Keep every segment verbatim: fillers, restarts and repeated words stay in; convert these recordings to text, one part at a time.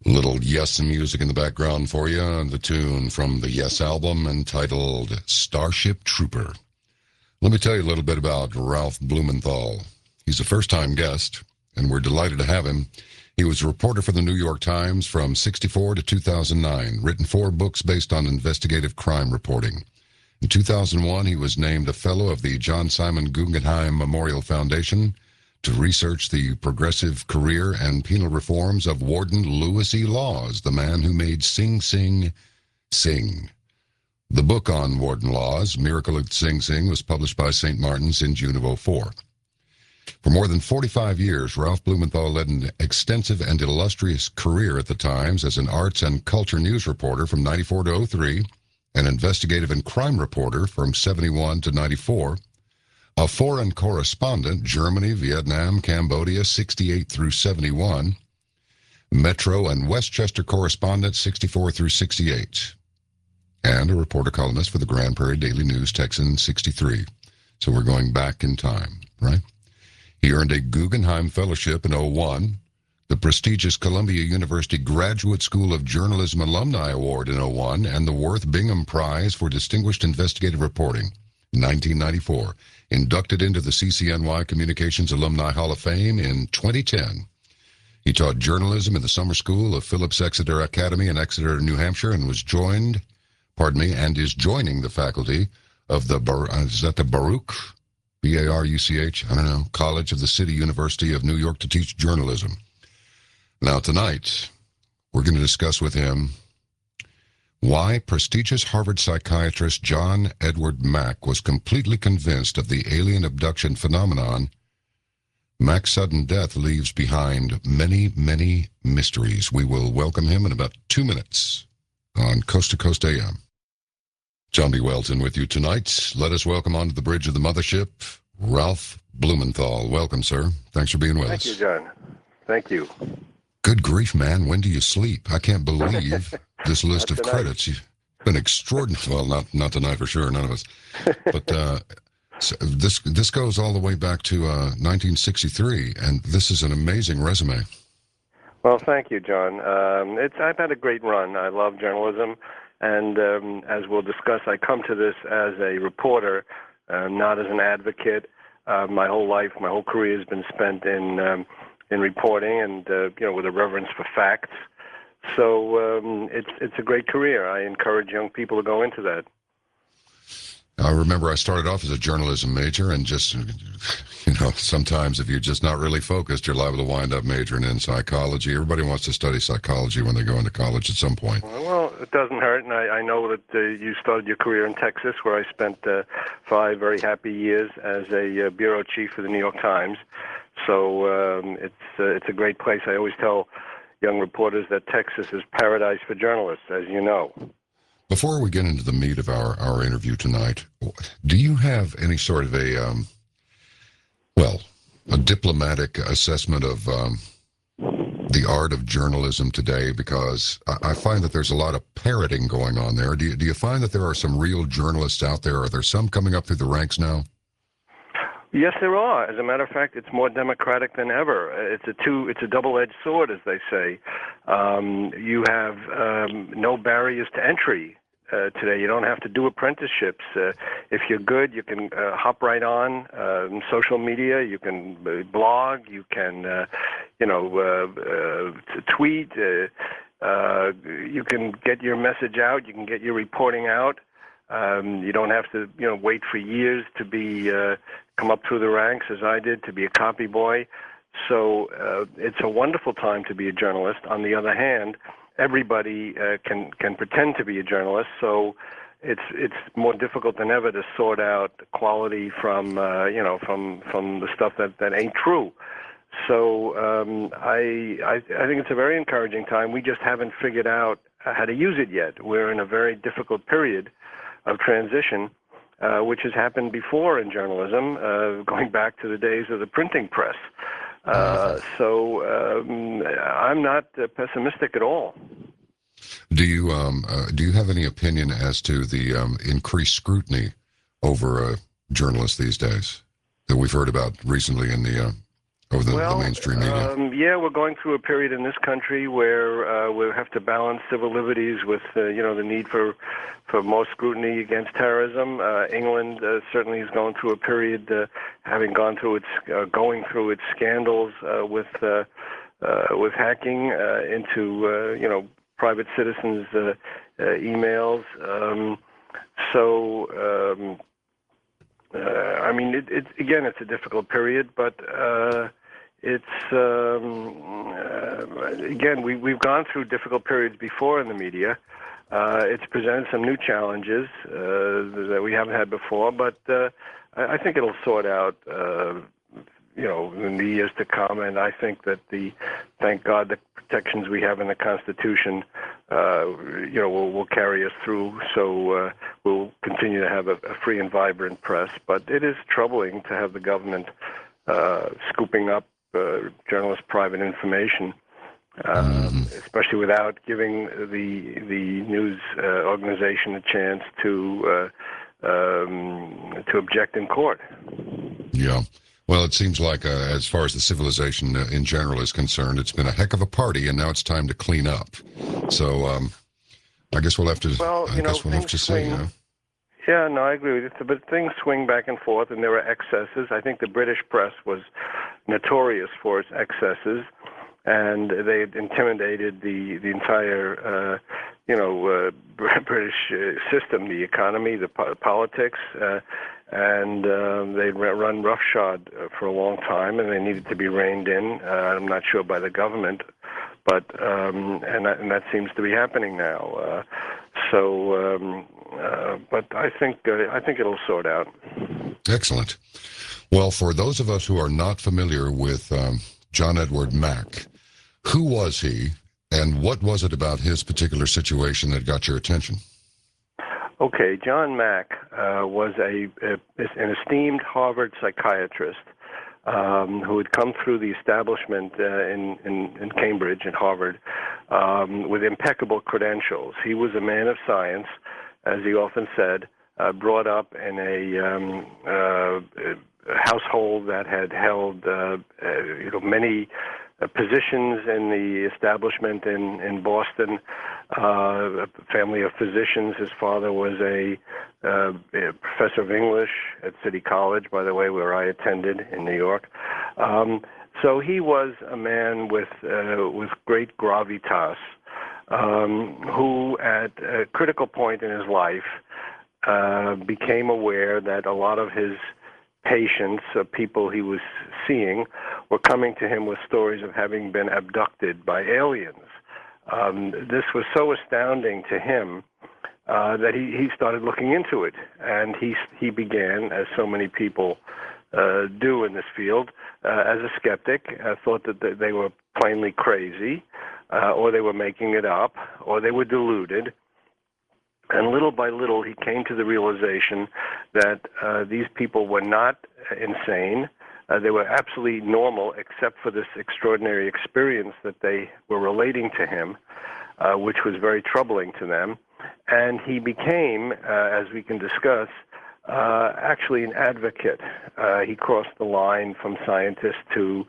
Little Yes music in the background for you, and the tune from the Yes album entitled Starship Trooper. Let me tell you a little bit about Ralph Blumenthal. He's a first-time guest, and we're delighted to have him. He was a reporter for the New York Times from sixty-four to two thousand nine, written four books based on investigative crime reporting. In two thousand one, he was named a fellow of the John Simon Guggenheim Memorial Foundation to research the progressive career and penal reforms of Warden Louis E. Laws, the man who made Sing Sing sing. The book on Warden Laws, Miracle at Sing Sing, was published by Saint Martin's in June of oh four. For more than forty-five years, Ralph Blumenthal led an extensive and illustrious career at the Times as an arts and culture news reporter from ninety-four to oh three, an investigative and crime reporter from seventy-one to ninety-four, a foreign correspondent, Germany, Vietnam, Cambodia, sixty-eight through seventy-one, Metro and Westchester correspondent, sixty-four through sixty-eight, and a reporter columnist for the Grand Prairie Daily News, Texan, sixty-three. So we're going back in time, right? He earned a Guggenheim Fellowship in oh one, the prestigious Columbia University Graduate School of Journalism Alumni Award in oh one, and the Worth Bingham Prize for Distinguished Investigative Reporting in nineteen ninety-four. Inducted into the C C N Y Communications Alumni Hall of Fame in twenty ten. He taught journalism in the summer school of Phillips Exeter Academy in Exeter, New Hampshire, and was joined, pardon me, and is joining the faculty of the, Bar uh, is that the Baruch, B A R U C H, I don't know, College of the City University of New York to teach journalism. Now tonight, we're going to discuss with him why prestigious Harvard psychiatrist John Edward Mack was completely convinced of the alien abduction phenomenon. Mack's sudden death leaves behind many, many mysteries. We will welcome him in about two minutes on Coast to Coast A M. John B. Welton with you tonight. Let us welcome onto the bridge of the mothership, Ralph Blumenthal. Welcome, sir. Thanks for being with Thank us. Thank you, John. Thank you. Good grief, man. When do you sleep? I can't believe this list of credits. You've been extraordinary. Well, not not tonight for sure, none of us. But uh, so this this goes all the way back to uh, nineteen sixty-three, and this is an amazing resume. Well, thank you, John. Um, it's I've had a great run. I love journalism, and um, as we'll discuss, I come to this as a reporter, uh, not as an advocate. Uh, my whole life, my whole career has been spent in um, in reporting, and uh, you know, with a reverence for facts. So um, it's it's a great career. I encourage young people to go into that. I remember I started off as a journalism major, and just, you know, sometimes if you're just not really focused, you're liable to wind up majoring in psychology. Everybody wants to study psychology when they go into college at some point. Well, it doesn't hurt, and I, I know that uh, you started your career in Texas, where I spent uh, five very happy years as a uh, bureau chief for the New York Times. So um, it's uh, it's a great place. I always tell young reporters that Texas is paradise for journalists, as you know. Before we get into the meat of our, our interview tonight, do you have any sort of a, um, well, a diplomatic assessment of um, the art of journalism today? Because I, I find that there's a lot of parroting going on there. Do you, do you find that there are some real journalists out there? Are there some coming up through the ranks now? Yes, there are. As a matter of fact, it's more democratic than ever. It's a two, it's a double-edged sword, as they say. Um, you have um, no barriers to entry uh, today. You don't have to do apprenticeships. Uh, if you're good, you can uh, hop right on uh, social media. You can blog. You can, uh, you know, uh, uh, tweet. Uh, uh, you can get your message out. You can get your reporting out. Um, you don't have to, you know, wait for years to be uh, come up through the ranks, as I did, to be a copy boy. So uh, it's a wonderful time to be a journalist. On the other hand, everybody uh, can can pretend to be a journalist. So it's it's more difficult than ever to sort out quality from uh, you know from from the stuff that, that ain't true. So um, I, I I think it's a very encouraging time. We just haven't figured out how to use it yet. We're in a very difficult period of transition, uh, which has happened before in journalism, uh, going back to the days of the printing press. Uh, so um, I'm not uh, pessimistic at all. Do you um, uh, do you have any opinion as to the um, increased scrutiny over uh, journalists these days that we've heard about recently in the uh, over the, well, the mainstream media? Um, yeah, we're going through a period in this country where uh, we have to balance civil liberties with, uh, you know, the need for for more scrutiny against terrorism. Uh, England uh, certainly is going through a period, uh, having gone through its uh, going through its scandals uh, with uh, uh, with hacking uh, into, uh, you know, private citizens' uh, uh, emails. Um, so. Um, Uh, I mean, it, it, again, it's a difficult period, but uh, it's um, uh, again we we've gone through difficult periods before in the media. Uh, it's presented some new challenges uh, that we haven't had before, but uh, I, I think it'll sort out. Uh, you know, in the years to come, and I think that the, thank God, the protections we have in the Constitution, uh, you know, will, will carry us through. So uh, we'll continue to have a, a free and vibrant press. But it is troubling to have the government uh, scooping up uh, journalists' private information, um, mm-hmm. especially without giving the the news uh, organization a chance to uh, um, to object in court. Yeah. Well, it seems like, uh, as far as the civilization uh, in general is concerned, it's been a heck of a party, and now it's time to clean up. So, um, I guess we'll have to. Well, I you guess know, we'll have to swing, see. Huh? Yeah, no, I agree with you. But things swing back and forth, and there are excesses. I think the British press was notorious for its excesses, and they intimidated the the entire, uh, you know, uh, British uh, system, the economy, the po- politics. Uh, and um, they'd run roughshod uh, for a long time, and they needed to be reined in. Uh, I'm not sure by the government, but um, and, that, and that seems to be happening now. Uh, so, um, uh, but I think uh, I think it'll sort out. Excellent. Well, for those of us who are not familiar with um, John Edward Mack, who was he, and what was it about his particular situation that got your attention? Okay, John Mack uh, was a, a an esteemed Harvard psychiatrist um, who had come through the establishment uh, in, in in Cambridge and Harvard um, with impeccable credentials. He was a man of science, as he often said, uh, brought up in a, um, uh, a household that had held uh, uh, you know many uh, positions in the establishment in in Boston. Uh, a family of physicians. His father was a, uh, a professor of English at City College, by the way, where I attended in New York. Um, so he was a man with uh, with great gravitas, um, who at a critical point in his life uh, became aware that a lot of his patients, uh, people he was seeing, were coming to him with stories of having been abducted by aliens. Um, this was so astounding to him uh, that he, he started looking into it, and he he began, as so many people uh, do in this field, uh, as a skeptic, uh, thought that they were plainly crazy, uh, or they were making it up, or they were deluded. And little by little, he came to the realization that uh, these people were not insane. Uh, they were absolutely normal, except for this extraordinary experience that they were relating to him, uh, which was very troubling to them. And he became, uh, as we can discuss, uh, actually an advocate. Uh, he crossed the line from scientist to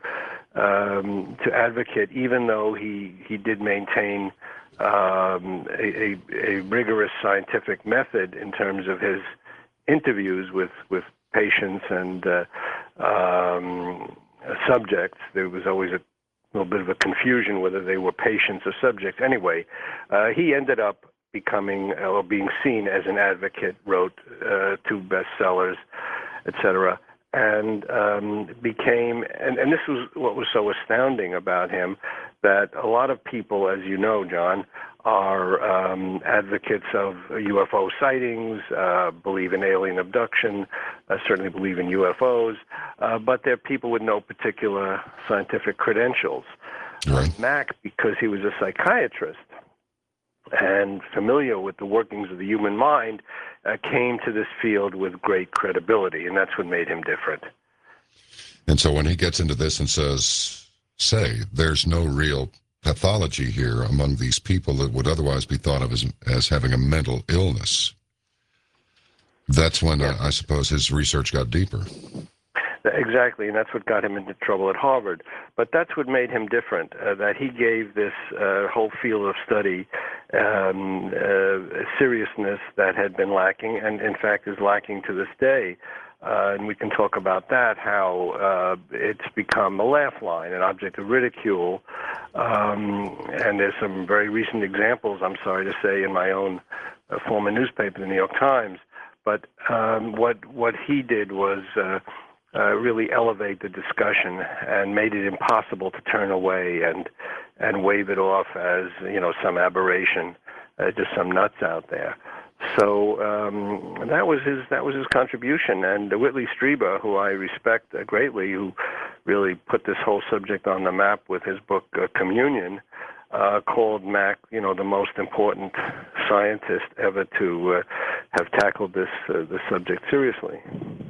um, to advocate, even though he, he did maintain um, a, a, a rigorous scientific method in terms of his interviews with, with patients and uh, um, subjects. There was always a little bit of a confusion whether they were patients or subjects. Anyway, uh, he ended up becoming uh, or being seen as an advocate, wrote uh, two bestsellers, et cetera, and um, became, and, and this was what was so astounding about him, that a lot of people, as you know, John, are um, advocates of U F O sightings, uh, believe in alien abduction, uh, certainly believe in U F Os, uh, but they're people with no particular scientific credentials. Right. Mack, because he was a psychiatrist and familiar with the workings of the human mind, uh, came to this field with great credibility, and that's what made him different. And so when he gets into this and says, say, there's no real pathology here among these people that would otherwise be thought of as, as having a mental illness, that's when, yeah. uh, I suppose, his research got deeper. Exactly, and that's what got him into trouble at Harvard. But that's what made him different, uh, that he gave this uh, whole field of study um, uh, seriousness that had been lacking, and in fact is lacking to this day. Uh, and we can talk about that, how uh, it's become a laugh line, an object of ridicule. Um, and there's some very recent examples, I'm sorry to say, in my own uh, former newspaper, the New York Times. But um, what what he did was uh, uh, really elevate the discussion and made it impossible to turn away and and wave it off as, you know, some aberration, uh, just some nuts out there. So um, that was his that was his contribution. And uh, Whitley Strieber, who I respect uh, greatly, who really put this whole subject on the map with his book uh, Communion, uh, called Mack, you know, the most important scientist ever to uh, have tackled this uh, this subject seriously.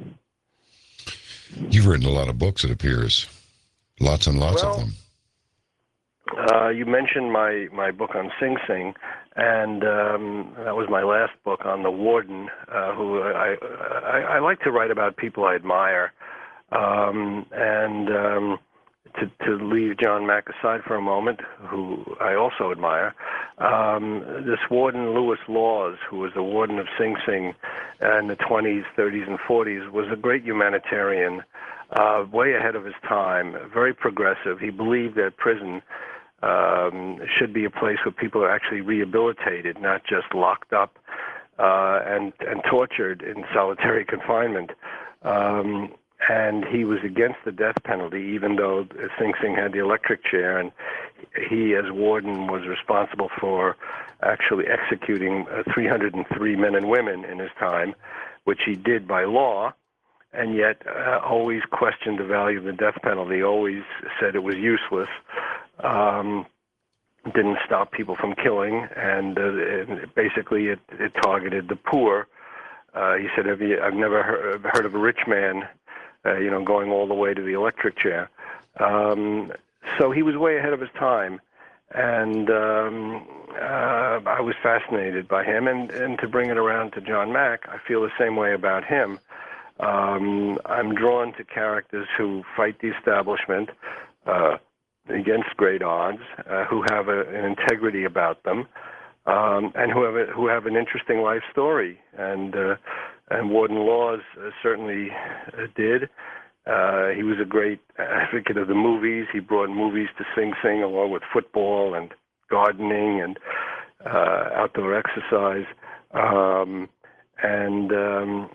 You've written a lot of books, it appears, lots and lots well, of them. Uh, you mentioned my, my book on Sing Sing, and um, that was my last book on the warden, uh, who I, I I like to write about people I admire, um, and um, to to leave John Mack aside for a moment, who I also admire. Um, this warden Lewis Laws, who was the warden of Sing Sing in the twenties, thirties, and forties, was a great humanitarian, uh, way ahead of his time, very progressive. He believed that prison um, should be a place where people are actually rehabilitated, not just locked up uh, and and tortured in solitary confinement. Um, and he was against the death penalty, even though Sing Sing had the electric chair, and he, as warden, was responsible for actually executing uh, three hundred three men and women in his time, which he did by law, and yet uh, always questioned the value of the death penalty, always said it was useless, um, didn't stop people from killing, and, uh, and basically it, it targeted the poor. Uh, he said, Have you, I've never heard, heard of a rich man Uh, you know, going all the way to the electric chair. Um, so he was way ahead of his time, and um, uh, I was fascinated by him. And, and to bring it around to John Mack, I feel the same way about him. Um, I'm drawn to characters who fight the establishment uh, against great odds, uh, who have a, an integrity about them, um, and who have a, who have an interesting life story. And uh, And Warden Laws uh, certainly uh, did. Uh, he was a great advocate of the movies. He brought movies to Sing Sing along with football and gardening and uh, outdoor exercise. Um, and um,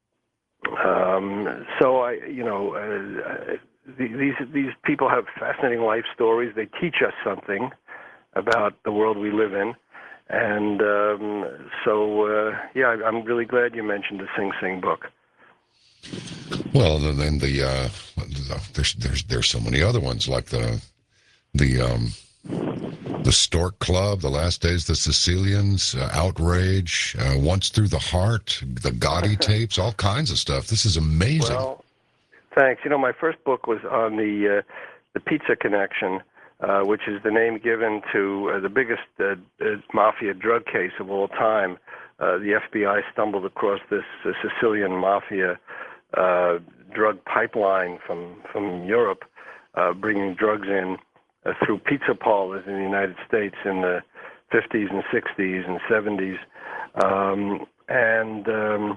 um, so I, you know, uh, these these people have fascinating life stories. They teach us something about the world we live in. And um, so, uh, yeah, I'm really glad you mentioned the Sing Sing book. Well, and then the uh, there's there's there's so many other ones like the the um, the Stork Club, The Last Days, The Sicilians, uh, Outrage, uh, Once Through the Heart, the Gotti tapes, all kinds of stuff. This is amazing. Well, thanks. You know, my first book was on the uh, the Pizza Connection. Uh, which is the name given to uh, the biggest uh, uh, mafia drug case of all time. Uh, the F B I stumbled across this uh, Sicilian mafia uh, drug pipeline from, from Europe, uh, bringing drugs in uh, through pizza parlors in the United States in the fifties and sixties and seventies. Um, and um,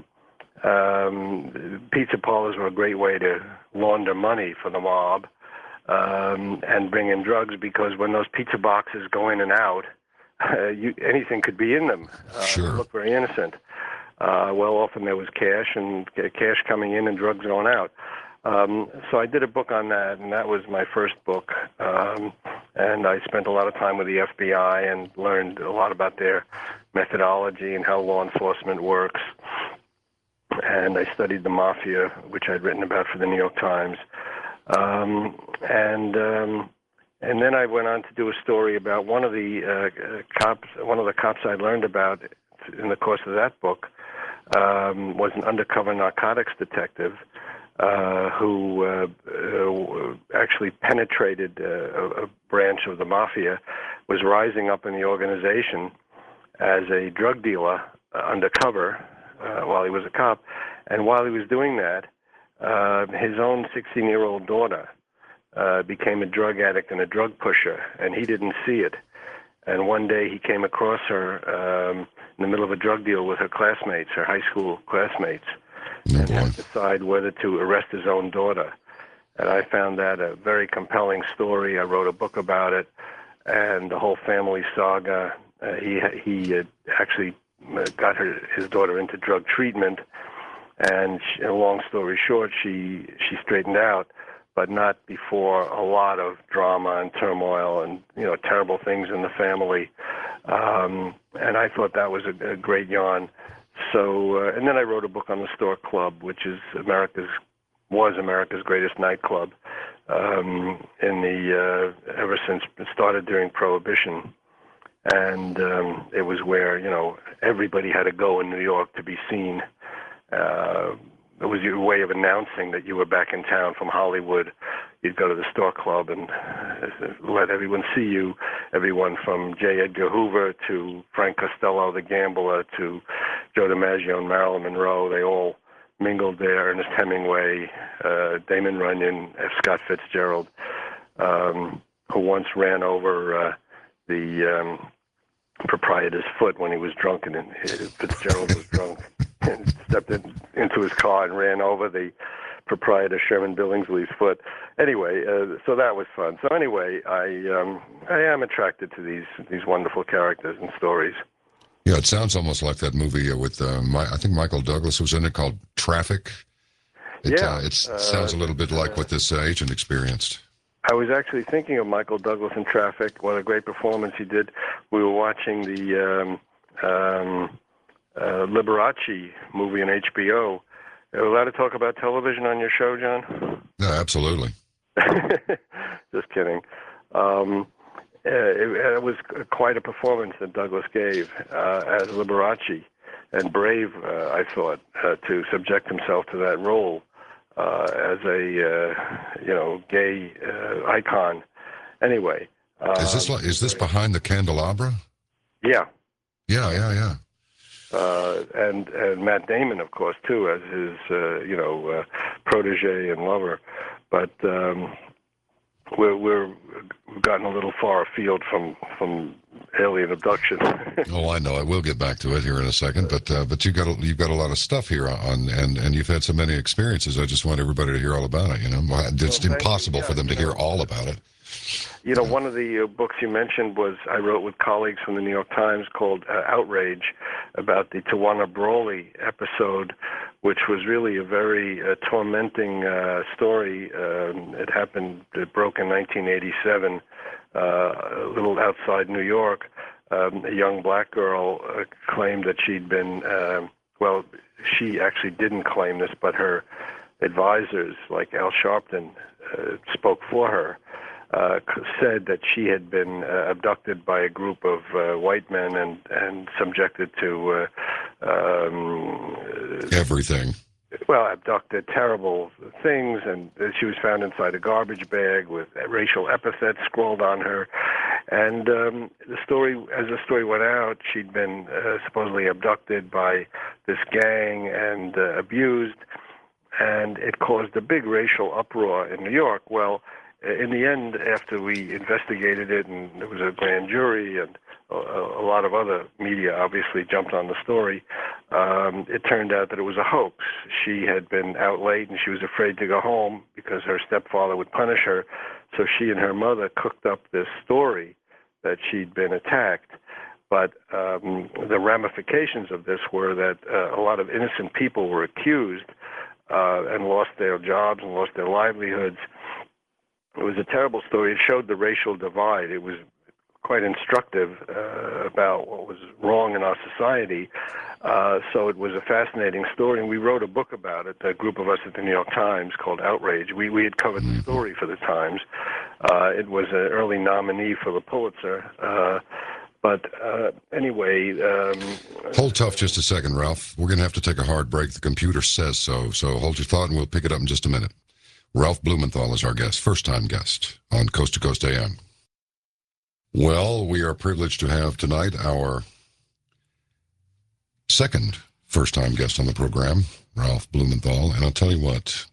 um, pizza parlors were a great way to launder money for the mob. Um, and bring in drugs, because when those pizza boxes go in and out, uh, you, anything could be in them. Uh, sure. They look very innocent. Uh, well, often there was cash and cash coming in and drugs going out. Um, so I did a book on that, and that was my first book. Um, and I spent a lot of time with the F B I and learned a lot about their methodology and how law enforcement works. And I studied the mafia, which I'd written about for the New York Times. Um, and um, and then I went on to do a story about one of the uh, cops. One of the cops I learned about in the course of that book um, was an undercover narcotics detective uh, who uh, uh, actually penetrated uh, a, a branch of the mafia, was rising up in the organization as a drug dealer uh, undercover uh, while he was a cop, and while he was doing that, uh, his own sixteen-year-old daughter uh, became a drug addict and a drug pusher, and he didn't see it. And one day he came across her um, in the middle of a drug deal with her classmates, her high school classmates, Oh, and boy. had to decide whether to arrest his own daughter. And I found that a very compelling story. I wrote a book about it, and the whole family saga. Uh, he he uh, actually got her his daughter into drug treatment, and she, long story short, she she straightened out, but not before a lot of drama and turmoil and, you know, terrible things in the family. Um, and I thought that was a, a great yarn. So, uh, and then I wrote a book on the Stork Club, which is America's was America's greatest nightclub um, in the uh, ever since it started during Prohibition. And um, it was where, you know, everybody had to go in New York to be seen. Uh, it was your way of announcing that you were back in town from Hollywood. You'd go to the Stork Club and let everyone see you, everyone from J. Edgar Hoover to Frank Costello, the gambler, to Joe DiMaggio and Marilyn Monroe. They all mingled there. Ernest Hemingway, uh, Damon Runyon, F. Scott Fitzgerald, um, who once ran over uh, the um, proprietor's foot when he was drunk, and Fitzgerald was drunk, and stepped in, into his car and ran over the proprietor Sherman Billingsley's foot. Anyway, uh, so that was fun. So anyway, I um, I am attracted to these these wonderful characters and stories. Yeah, it sounds almost like that movie uh, with, uh, my, I think Michael Douglas was in it, called Traffic. It, Yeah, uh, it uh, sounds a little bit like what this uh, agent experienced. I was actually thinking of Michael Douglas in Traffic. What a great performance he did. We were watching the um, um, uh, Liberace movie on H B O. Are we allowed to talk about television on your show, John? No, absolutely. Just kidding. Um, it, it was quite a performance that Douglas gave uh, as Liberace, and brave, uh, I thought, uh, to subject himself to that role uh, as a uh, you know gay uh, icon. Anyway, um, Is this like, is this behind the candelabra? yeah. Yeah, yeah, yeah. Uh, and and Matt Damon, of course, too, as his uh, you know uh, protege and lover. But um, we're we're we've gotten a little far afield from from alien abduction. Oh, I know. I will get back to it here in a second, but uh, but you got a, you've got a lot of stuff here on, and and you've had so many experiences. I just want everybody to hear all about it. You know, it's Well, impossible you. for them to Yeah, hear you know, all about it. You know, one of the uh, books you mentioned was I wrote with colleagues from the New York Times called uh, Outrage, about the Tawana Brawley episode, which was really a very uh, tormenting uh, story. Um, it happened, it broke in nineteen eighty-seven, uh, a little outside New York. Um, a young black girl uh, claimed that she'd been, uh, well, she actually didn't claim this, but her advisors, like Al Sharpton, uh, spoke for her. Uh, said that she had been uh, abducted by a group of uh, white men and, and subjected to, uh, um, Everything. well, abducted, terrible things, and she was found inside a garbage bag with racial epithets scrawled on her. And um, the story, as the story went out, she'd been uh, supposedly abducted by this gang and uh, abused, and it caused a big racial uproar in New York. Well, in the end, after we investigated it, and there was a grand jury, and a, a lot of other media obviously jumped on the story, um, it turned out that it was a hoax. She had been out late, and she was afraid to go home because her stepfather would punish her. So she and her mother cooked up this story that she'd been attacked. But um, the ramifications of this were that uh, a lot of innocent people were accused uh, and lost their jobs and lost their livelihoods. It was a terrible story. It showed the racial divide. It was quite instructive uh, about what was wrong in our society. Uh, so it was a fascinating story, and we wrote a book about it, a group of us at the New York Times, called Outrage. We, we had covered the story for the Times. Uh, it was an early nominee for the Pulitzer. Uh, but uh, anyway... Um, Hold tough just a second, Ralph. We're going to have to take a hard break. The computer says so. So hold your thought, and we'll pick it up in just a minute. Ralph Blumenthal is our guest, first-time guest on Coast to Coast A M. Well, we are privileged to have tonight our second first-time guest on the program, Ralph Blumenthal. And I'll tell you what,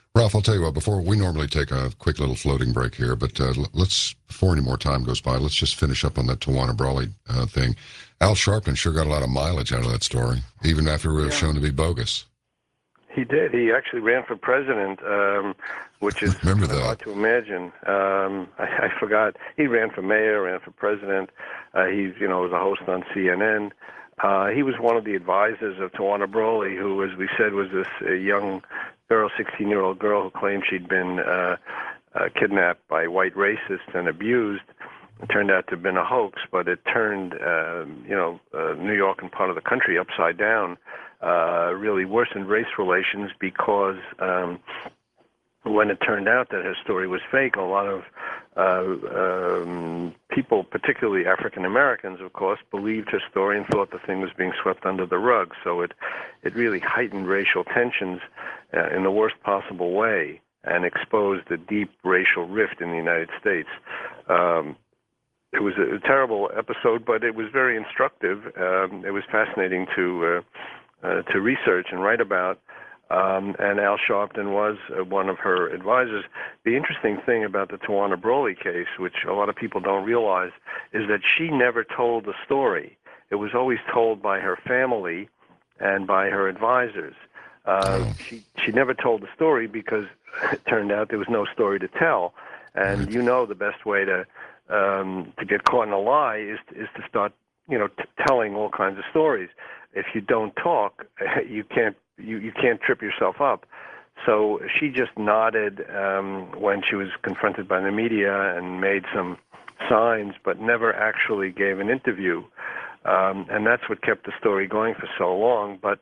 Ralph, I'll tell you what, before we normally take a quick little floating break here, but uh, let's, before any more time goes by, let's just finish up on that Tawana Brawley uh, thing. Al Sharpton sure got a lot of mileage out of that story, even after it was Yeah. shown to be bogus. He did. He actually ran for president, um, which is Remember kind of that. hard to imagine. Um, I, I forgot. He ran for mayor, ran for president. Uh, he's, you know, was a host on C N N. Uh, he was one of the advisors of Tawana Brawley, who, as we said, was this uh, young girl, sixteen-year-old girl who claimed she'd been uh, uh, kidnapped by white racists and abused. It turned out to have been a hoax, but it turned, uh, you know, uh, New York and part of the country upside down. Uh, really worsened race relations because um, when it turned out that her story was fake, a lot of uh, um, people, particularly African Americans, of course, believed her story and thought the thing was being swept under the rug. So it, it really heightened racial tensions uh, in the worst possible way and exposed a deep racial rift in the United States. Um, It was a terrible episode, but it was very instructive. Um, it was fascinating to uh, uh, to research and write about. Um, and Al Sharpton was uh, one of her advisors. The interesting thing about the Tawana Brawley case, which a lot of people don't realize, is that she never told the story. It was always told by her family and by her advisors. Uh, she she never told the story because it turned out there was no story to tell. And you know the best way to um, to get caught in a lie is is to start you know t- telling all kinds of stories. If you don't talk, you can't you, you can't trip yourself up. So she just nodded um, when she was confronted by the media and made some signs, but never actually gave an interview. Um, and that's what kept the story going for so long. But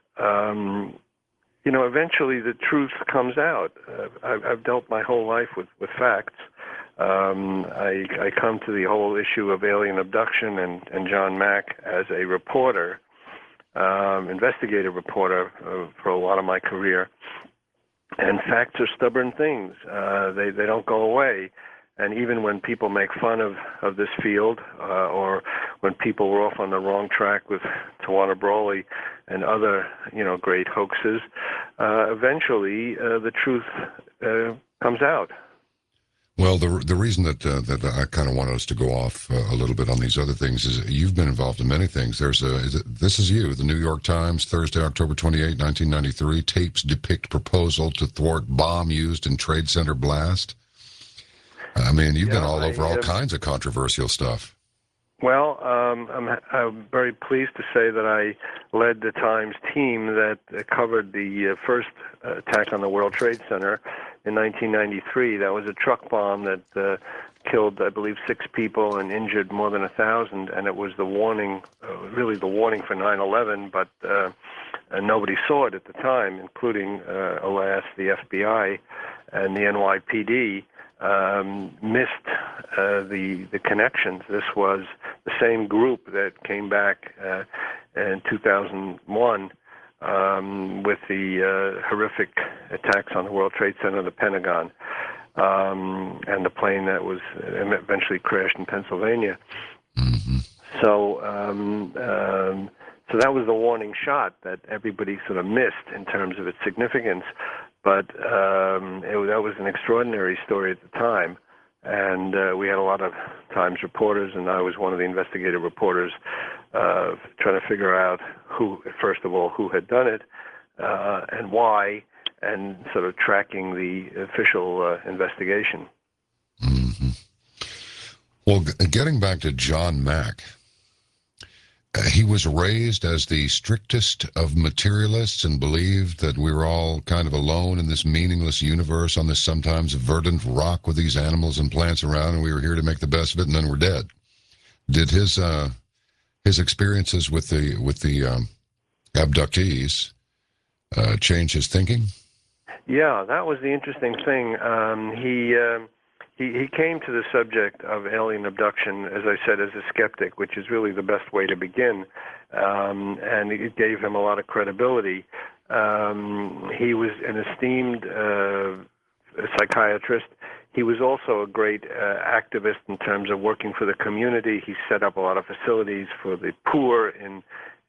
um, you know, eventually the truth comes out. Uh, I've, I've dealt my whole life with, with facts. Um, I, I come to the whole issue of alien abduction and, and John Mack as a reporter, um, investigative reporter uh, for a lot of my career. And facts are stubborn things. Uh, they, they don't go away. And even when people make fun of, of this field, uh, or when people were off on the wrong track with Tawana Brawley and other, you know, great hoaxes, uh, eventually uh, the truth uh, comes out. Well, the the reason that uh, that I kind of wanted us to go off uh, a little bit on these other things is you've been involved in many things. There's a is it, this is you, the New York Times, Thursday, October twenty-eighth, nineteen ninety-three. Tapes depict proposal to thwart bomb used in Trade Center blast. I mean, you've Yeah, been all I, over all uh, kinds of controversial stuff. Well, um, I'm, I'm very pleased to say that I led the Times team that uh, covered the uh, first uh, attack on the World Trade Center in nineteen ninety-three. That was a truck bomb that uh, killed, I believe, six people and injured more than a thousand, and it was the warning, uh, really the warning for nine eleven, but uh, uh, nobody saw it at the time, including, uh, alas, the F B I and the N Y P D. Um, missed uh, the the connections. This was the same group that came back uh, in two thousand one um, with the uh, horrific attacks on the World Trade Center, the Pentagon, um, and the plane that was eventually crashed in Pennsylvania. Mm-hmm. So, um, um, so that was the warning shot that everybody sort of missed in terms of its significance. But um, it, that was an extraordinary story at the time, and uh, we had a lot of Times reporters, and I was one of the investigative reporters uh, trying to figure out who, first of all, who had done it uh, and why, and sort of tracking the official uh, investigation. Mm-hmm. Well, g- getting back to John Mack, uh, he was raised as the strictest of materialists and believed that we were all kind of alone in this meaningless universe on this sometimes verdant rock with these animals and plants around, and we were here to make the best of it, and then we're dead. Did his uh, his experiences with the with the um, abductees uh, change his thinking? Yeah, that was the interesting thing. Um, he. Um, He, he came to the subject of alien abduction, as I said, as a skeptic, which is really the best way to begin, um, and it gave him a lot of credibility. Um, he was an esteemed uh, psychiatrist. He was also a great uh, activist in terms of working for the community. He set up a lot of facilities for the poor in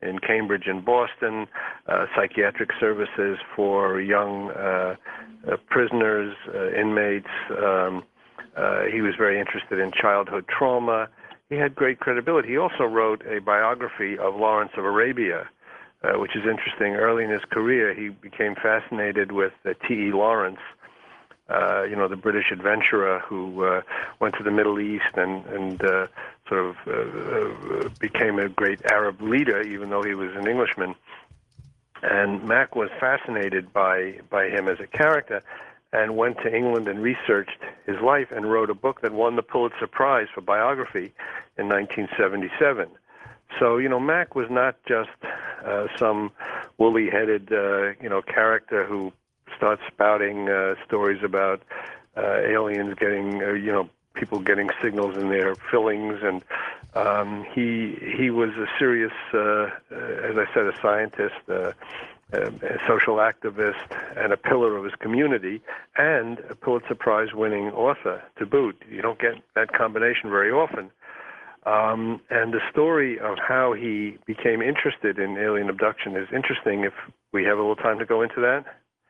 in Cambridge and Boston, uh, psychiatric services for young uh, uh, prisoners, uh, inmates. Um, uh, he was very interested in childhood trauma. He had great credibility. He also wrote a biography of Lawrence of Arabia, uh, which is interesting. Early in his career, he became fascinated with uh, T E Lawrence, uh, you know, the British adventurer who uh, went to the Middle East and, and uh, sort of uh, uh, became a great Arab leader, even though he was an Englishman. And Mack was fascinated by, by him as a character, and went to England and researched his life and wrote a book that won the Pulitzer Prize for biography in nineteen seventy-seven. So, you know, Mack was not just uh, some woolly-headed, uh, you know, character who starts spouting uh, stories about uh, aliens getting, uh, you know, people getting signals in their fillings, and um, he he was a serious, uh, uh, as I said, a scientist, uh, a, a social activist, and a pillar of his community, and a Pulitzer Prize-winning author to boot. You don't get that combination very often. Um, and the story of how he became interested in alien abduction is interesting. If we have a little time to go into that.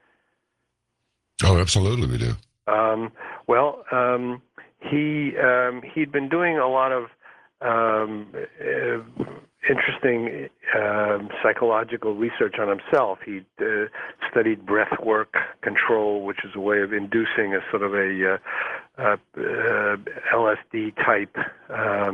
Oh, absolutely, we do. Um, well, um, he um, he'd been doing a lot of um, uh, interesting uh, psychological research on himself. He uh, studied breath work control, which is a way of inducing a sort of a uh, uh, uh, L S D type uh,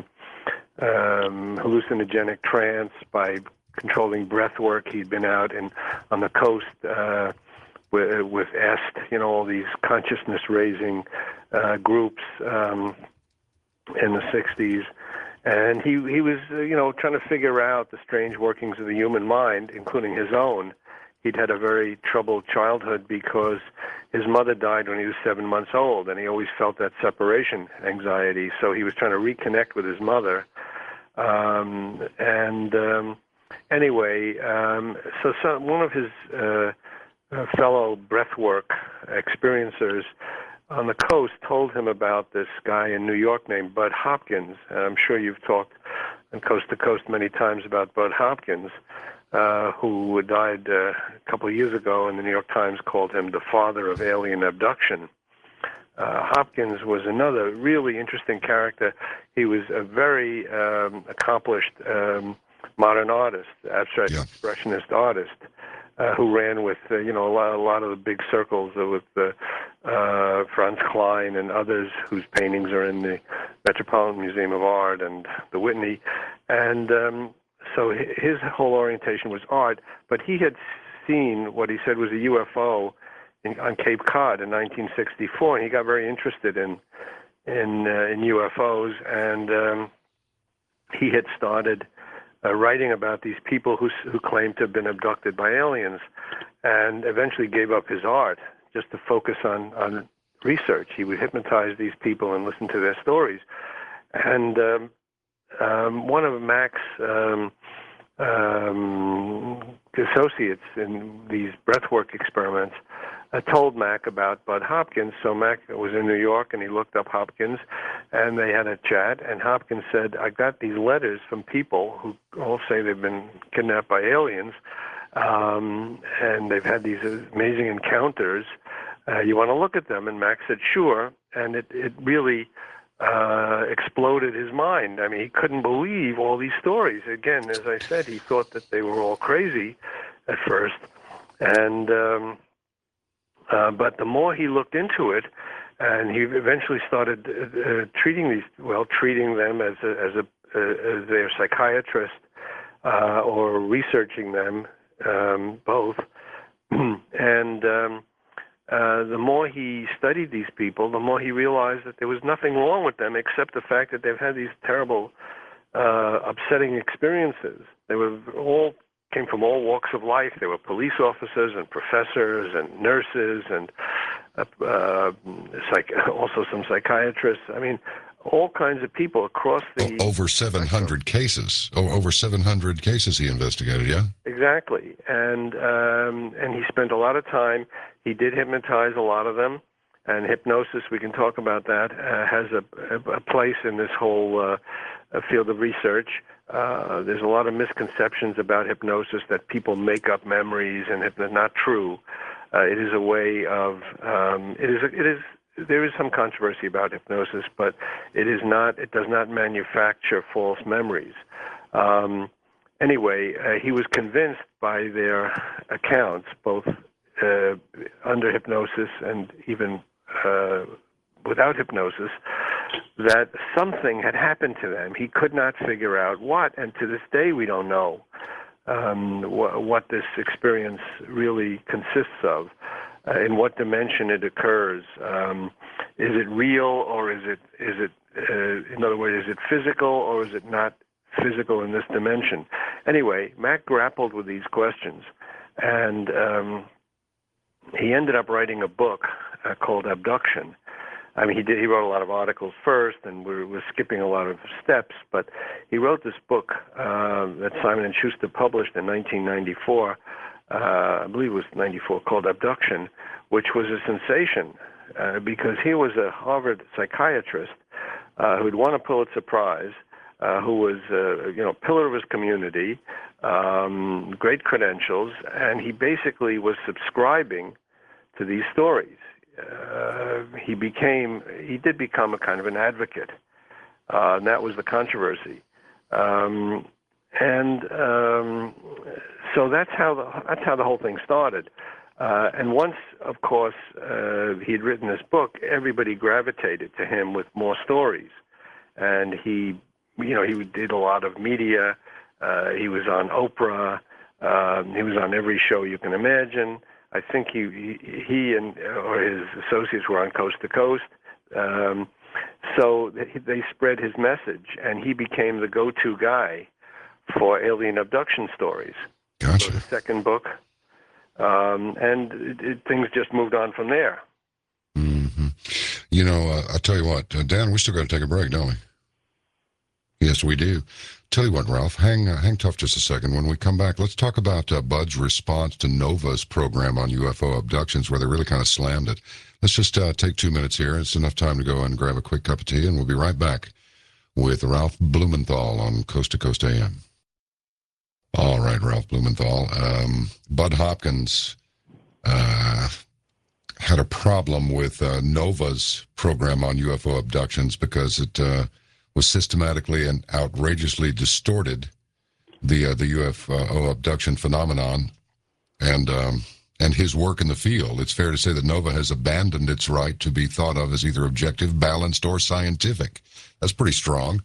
um, hallucinogenic trance by controlling breath work. He'd been out in on the coast. Uh, With, with EST, you know, all these consciousness-raising uh, groups um, in the sixties, and he he was, uh, you know, trying to figure out the strange workings of the human mind, including his own. He'd had a very troubled childhood because his mother died when he was seven months old, and he always felt that separation anxiety. So he was trying to reconnect with his mother, um, and um, anyway, um, so, so one of his uh, Uh, fellow breathwork experiencers on the coast told him about this guy in New York named Bud Hopkins. And I'm sure you've talked on Coast to Coast many times about Bud Hopkins, uh, who died uh, a couple of years ago, and the New York Times called him the father of alien abduction. Uh, Hopkins was another really interesting character. He was a very um, accomplished um, modern artist, abstract yeah. expressionist artist. Uh, who ran with, uh, you know, a lot, a lot of the big circles uh, with uh, uh, Franz Klein and others whose paintings are in the Metropolitan Museum of Art and the Whitney. And um, so his whole orientation was art, but he had seen what he said was a U F O in, on Cape Cod in nineteen sixty-four, and he got very interested in in, uh, in U F Os, and um, he had started Uh, writing about these people who who claimed to have been abducted by aliens, and eventually gave up his art just to focus on, on research. He would hypnotize these people and listen to their stories. And um, um, one of Mack's um, um, associates in these breathwork experiments uh, told Mack about Bud Hopkins. So Mack was in New York, and he looked up Hopkins, and they had a chat, and Hopkins said, I got these letters from people who all say they've been kidnapped by aliens, um, and they've had these amazing encounters. Uh, you want to look at them? And Mack said, sure, and it, it really uh, exploded his mind. I mean, he couldn't believe all these stories. Again, as I said, he thought that they were all crazy at first, and um, uh, but the more he looked into it, and he eventually started uh, uh, treating these, well, treating them as a, as a uh, as their psychiatrist uh, or researching them, um, both. and um, uh, the more he studied these people, the more he realized that there was nothing wrong with them except the fact that they've had these terrible, uh, upsetting experiences. They were all came from all walks of life. They were police officers and professors and nurses and uh, uh, psych- also some psychiatrists. I mean, all kinds of people across the... Over seven hundred cases. Oh, over seven hundred cases he investigated, yeah? Exactly. And, um, and he spent a lot of time. He did hypnotize a lot of them. And hypnosis, we can talk about that, uh, has a, a, a place in this whole uh, uh, field of research. Uh, there's a lot of misconceptions about hypnosis, that people make up memories, and if they're not true. Uh, it is a way of um, it is a, it is there is some controversy about hypnosis, but it is not it does not manufacture false memories. Um, anyway, uh, he was convinced by their accounts, both uh, under hypnosis and even uh, without hypnosis, that something had happened to them. He could not figure out what, and to this day we don't know um, wh- what this experience really consists of, uh, in what dimension it occurs. Um, is it real, or is it, is it uh, in other words, is it physical, or is it not physical in this dimension? Anyway, Mack grappled with these questions, and um, he ended up writing a book uh, called Abduction. I mean, he did. He wrote a lot of articles first, and we're, we're skipping a lot of steps. But he wrote this book uh, that Simon and Schuster published in nineteen ninety-four. Uh, I believe it was ninety-four, called Abduction, which was a sensation uh, because he was a Harvard psychiatrist uh, who'd won a Pulitzer Prize, uh, who was uh, you know pillar of his community, um, great credentials, and he basically was subscribing to these stories. Uh, he became, he did become a kind of an advocate, uh, and that was the controversy. Um, and um, so that's how the that's how the whole thing started. Uh, and once, of course, uh, he had written this book, everybody gravitated to him with more stories, and he, you know, he did a lot of media. Uh, he was on Oprah. Um, he was on every show you can imagine. I think he, he he and or his associates were on Coast to Coast. Um, so they spread his message, and he became the go-to guy for alien abduction stories. Gotcha. So the second book, um, and it, it, things just moved on from there. Mm-hmm. You know, uh, I'll tell you what, uh, Dan, we still got to take a break, don't we? Yes, we do. Tell you what, Ralph, hang uh, hang tough just a second. When we come back, let's talk about uh, Bud's response to NOVA's program on U F O abductions, where they really kind of slammed it. Let's just uh, take two minutes here. It's enough time to go and grab a quick cup of tea, and we'll be right back with Ralph Blumenthal on Coast to Coast A M. All right, Ralph Blumenthal. Um, Bud Hopkins uh, had a problem with uh, NOVA's program on U F O abductions because it uh, was systematically and outrageously distorted the uh, the U F O abduction phenomenon and um, and his work in the field. It's fair to say that NOVA has abandoned its right to be thought of as either objective, balanced, or scientific. That's pretty strong.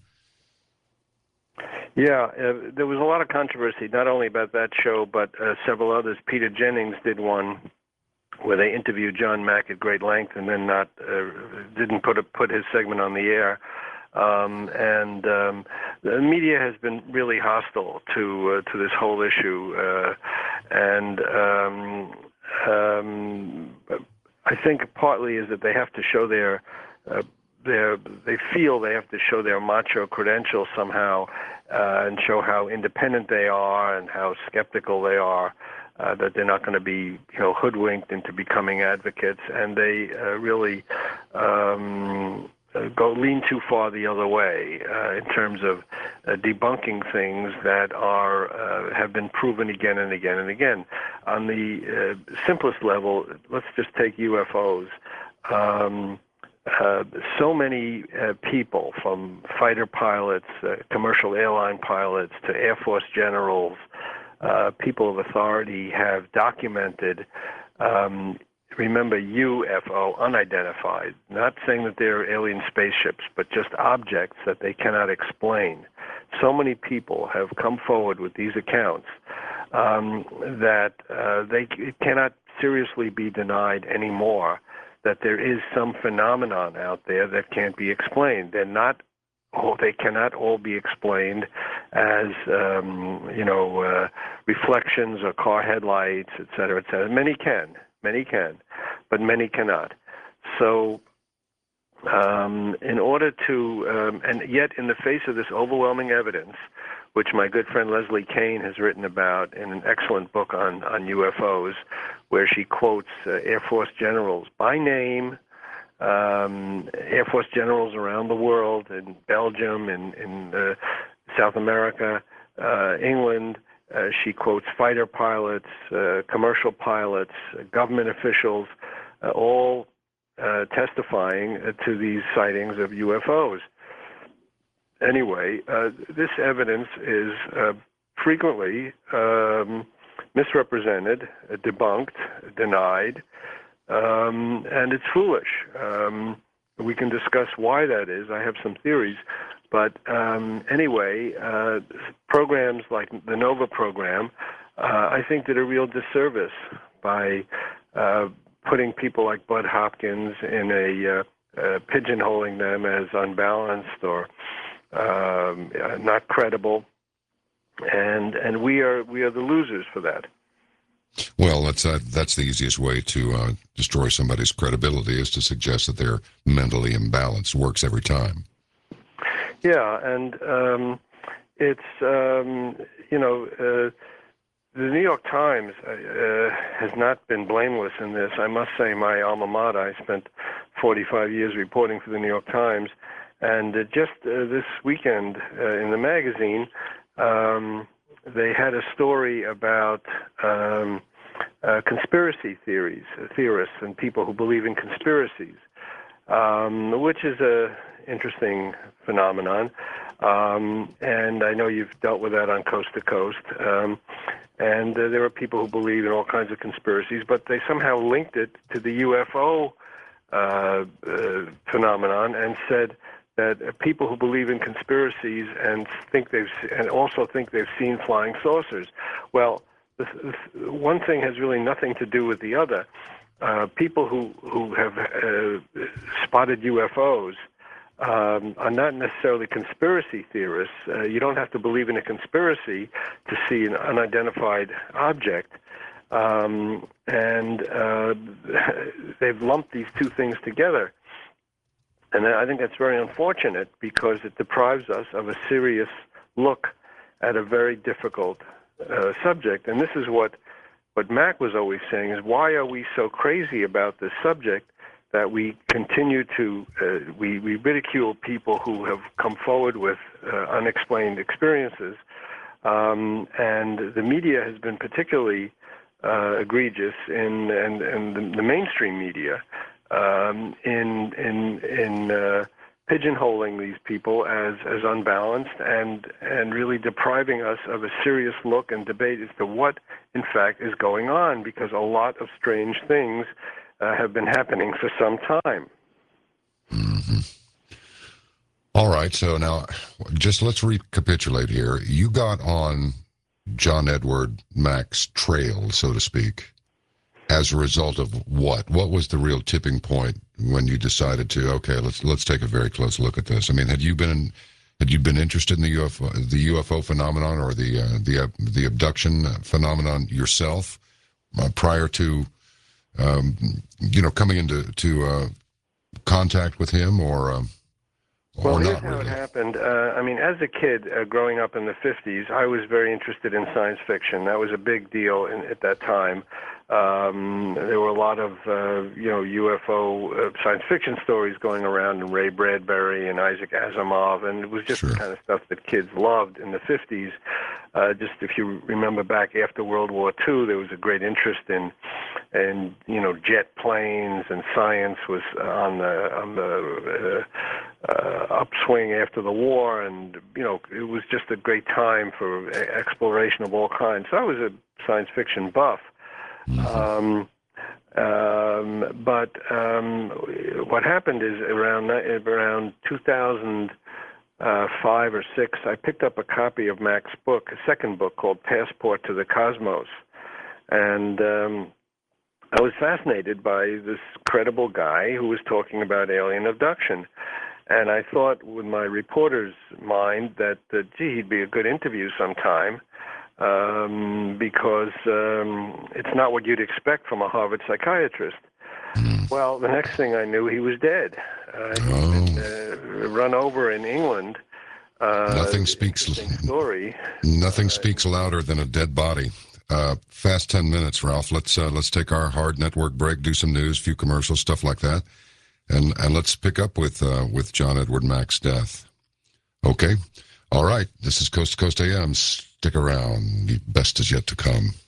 Yeah, uh, there was a lot of controversy, not only about that show, but uh, several others. Peter Jennings did one where they interviewed John Mack at great length and then not uh, didn't put a, put his segment on the air. Um, and um, the media has been really hostile to uh, to this whole issue, uh, and um, um, I think partly is that they have to show their uh, their they feel they have to show their macho credentials somehow, uh, and show how independent they are and how skeptical they are. Uh, that they're not going to be, you know, hoodwinked into becoming advocates, and they uh, really. Um, Uh, go lean too far the other way uh, in terms of uh, debunking things that are uh, have been proven again and again and again. On the uh, simplest level, let's just take U F Os. Um, uh, so many uh, people, from fighter pilots, uh, commercial airline pilots, to Air Force generals, uh, people of authority, have documented um, remember, U F O, unidentified, not saying that they're alien spaceships, but just objects that they cannot explain. So many people have come forward with these accounts um, that uh, they it cannot seriously be denied anymore that there is some phenomenon out there that can't be explained. They're not all, they cannot all be explained as, um, you know, uh, reflections or car headlights, et cetera, et cetera. Many can. Many can, but many cannot. So um, in order to, um, and yet in the face of this overwhelming evidence, which my good friend Leslie Kean has written about in an excellent book on, on U F Os, where she quotes uh, Air Force generals by name, um, Air Force generals around the world, in Belgium, in, in uh, South America, uh, England. Uh, she quotes fighter pilots, uh, commercial pilots, uh, government officials, uh, all uh, testifying uh, to these sightings of U F Os. Anyway, uh, this evidence is uh, frequently um, misrepresented, uh, debunked, denied, um, and it's foolish. Um, we can discuss why that is. I have some theories. But um, anyway, uh, programs like the NOVA program, uh, I think, did a real disservice by uh, putting people like Bud Hopkins in a uh, uh, pigeonholing them as unbalanced or um, not credible, and and we are we are the losers for that. Well, that's uh, that's the easiest way to uh, destroy somebody's credibility, is to suggest that they're mentally imbalanced. Works every time. Yeah, and um, it's, um, you know, uh, the New York Times uh, has not been blameless in this. I must say, my alma mater, I spent forty-five years reporting for the New York Times, and uh, just uh, this weekend uh, in the magazine, um, they had a story about um, uh, conspiracy theories, uh, theorists and people who believe in conspiracies, um, which is a interesting phenomenon, um, and I know you've dealt with that on Coast to Coast. Um, and uh, there are people who believe in all kinds of conspiracies, but they somehow linked it to the U F O uh, uh, phenomenon and said that uh, people who believe in conspiracies and think they've and also think they've seen flying saucers. Well, this, this, one thing has really nothing to do with the other. Uh, people who who have uh, spotted U F Os Um, are not necessarily conspiracy theorists. Uh, you don't have to believe in a conspiracy to see an unidentified object. Um, and uh, they've lumped these two things together. And I think that's very unfortunate because it deprives us of a serious look at a very difficult uh, subject. And this is what, what Mac was always saying, is why are we so crazy about this subject that we continue to, uh, we, we ridicule people who have come forward with uh, unexplained experiences. Um, and the media has been particularly uh, egregious in, and, and the, the mainstream media um, in, in, in uh, pigeonholing these people as, as unbalanced and, and really depriving us of a serious look and debate as to what, in fact, is going on, because a lot of strange things Uh, have been happening for some time. Mm-hmm. All right, so now just let's recapitulate here. You got on John Edward Mac's trail, so to speak, as a result of what? What was the real tipping point when you decided to, okay, let's let's take a very close look at this? I mean, had you been had you been interested in the U F O, the U F O phenomenon or the uh, the uh, the abduction phenomenon yourself uh, prior to Um, you know, coming into to uh, contact with him, or um, or well, not here's how really? it happened. Uh, I mean, as a kid, uh, growing up in the fifties, I was very interested in science fiction. That was a big deal in, at that time. Um, there were a lot of, uh, you know, U F O uh, science fiction stories going around, and Ray Bradbury and Isaac Asimov, and it was just Sure. the kind of stuff that kids loved in the fifties. Uh, just if you remember back after World War Two, there was a great interest in, in you know, jet planes, and science was on the on the uh, uh, upswing after the war, and you know, it was just a great time for exploration of all kinds. So I was a science fiction buff. Um, um, but um, what happened is around around two thousand five or six, I picked up a copy of Mac's book, a second book called Passport to the Cosmos, and um, I was fascinated by this credible guy who was talking about alien abduction. And I thought, with my reporter's mind, that, uh, gee, he'd be a good interview sometime. Um, because um, it's not what you'd expect from a Harvard psychiatrist. Well, the next thing I knew, he was dead. Uh, he'd Oh. been uh, run over in England. Uh, Nothing speaks interesting story. nothing speaks louder than a dead body. Uh, fast ten minutes, Ralph. Let's uh, let's take our hard network break, do some news, few commercials, stuff like that. and and let's pick up with uh, with John Edward Mack's death. Okay, all right. This is Coast to Coast A M. Stick around. The best is yet to come.